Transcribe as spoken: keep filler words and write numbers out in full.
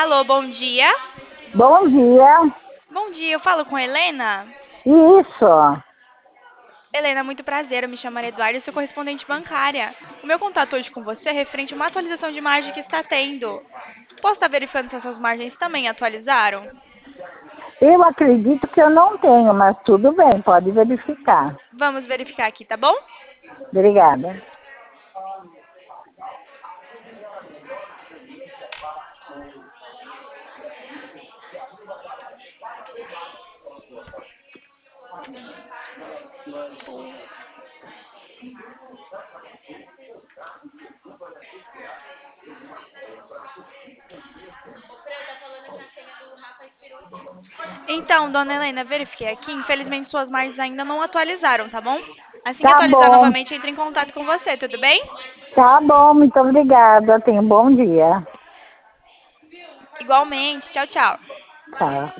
Alô, bom dia. Bom dia. Bom dia, eu falo com a Helena. Isso. Helena, muito prazer, eu me chamo Ana Eduarda e sou correspondente bancária. O meu contato hoje com você é referente a uma atualização de margem que está tendo. Posso estar verificando se essas margens também atualizaram? Eu acredito que eu não tenho, mas tudo bem, pode verificar. Vamos verificar aqui, tá bom? Obrigada. Então, dona Helena, verifiquei aqui. Infelizmente, suas margens ainda não atualizaram, tá bom? Assim que Tá atualizar bom. novamente, entre em contato com você, tudo bem? Tá bom, muito obrigada. Tenha um bom dia. Igualmente. Tchau, tchau. Tá.